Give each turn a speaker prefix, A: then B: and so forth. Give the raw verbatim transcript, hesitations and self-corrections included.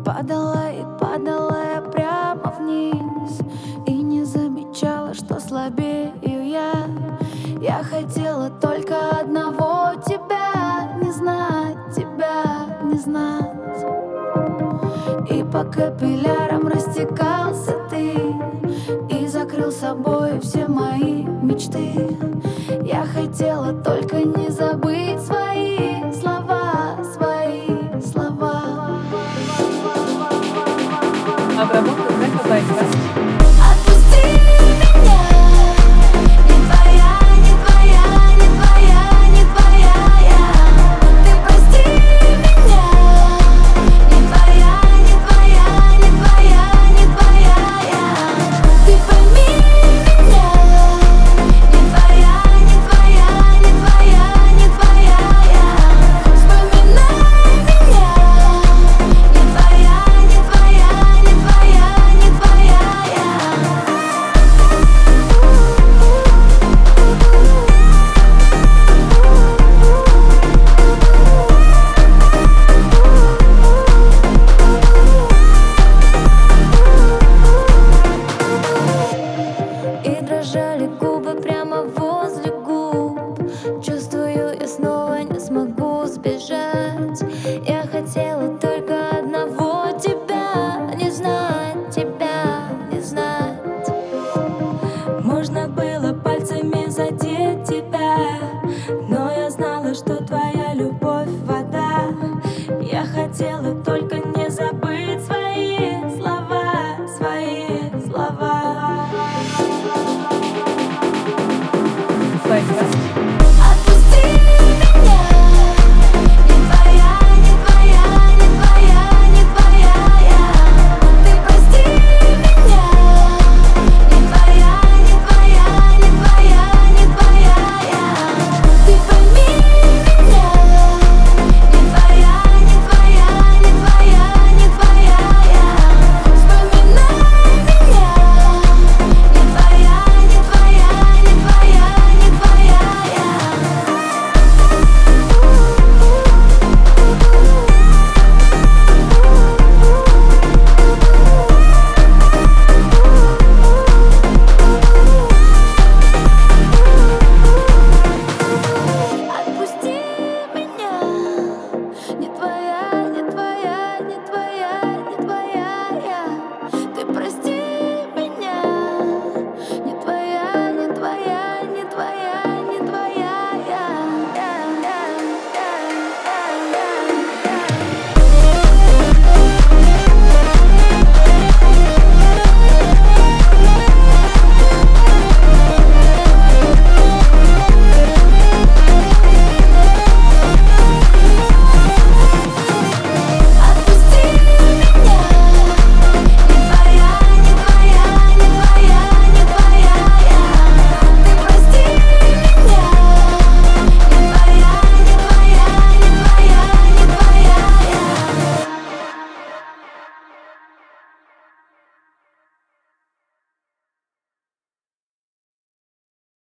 A: Падала и падала я прямо вниз и не замечала, что слабею я. Я хотела только одного — тебя, не знать, тебя не знать. И по капиллярам растекался ты и закрыл собой все мои мечты. Я хотела только не забыть свои слова, свои слова.
B: Обработка трека by Fast.
A: Отпусти меня, не твоя, не твоя, не твоя, не твоя я. Ты прости меня, не твоя, не твоя, не твоя, не твоя я. Ты пойми меня, не твоя, не твоя, не твоя, не твоя я. Вспоминай меня, не твоя, не твоя, не твоя, не твоя я. И дрожали губы прямо возле губ. Чувствую, я снова не смогу сбежать. Я хотела только одного — тебя не знать, тебя не знать. Можно было пальцами задеть тебя, но я знала, что твоя любовь — вода. Я хотела только